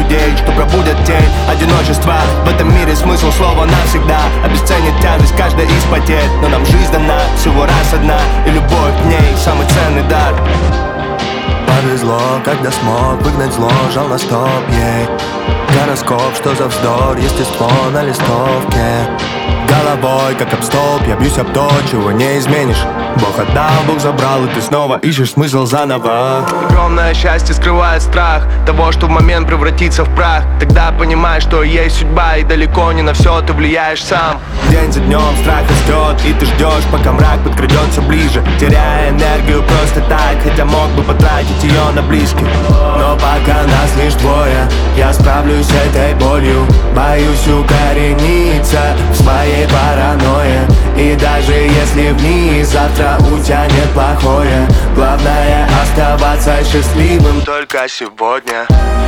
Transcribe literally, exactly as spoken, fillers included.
людей, что пробудят тень одиночества. В этом мире смысл слова навсегда обесценит тяжесть каждой из потерь. Но нам жизнь дана всего раз одна, и любовь к ней самый ценный дар. Повезло, когда смог выгнать зло, жал на стоп, ей. Гороскоп, что за вздор, естество на листовке. Головой, как об столб, я бьюсь об то, чего не изменишь. Бог отдал, Бог забрал, и ты снова ищешь смысл заново. Огромное счастье скрывает страх того, что в момент превратится в прах. Тогда понимаешь, что есть судьба, и далеко не на все ты влияешь сам. День за днем страх растет, и ты ждешь, пока мрак подкрадется ближе, теряя энергию просто так, хотя мог бы потратить ее на близких. Но пока нас лишь двое, я справлюсь с этой болью. Боюсь укорениться в своей паранойе. И даже если вниз завтра утянет плохое, главное оставаться счастливым только сегодня.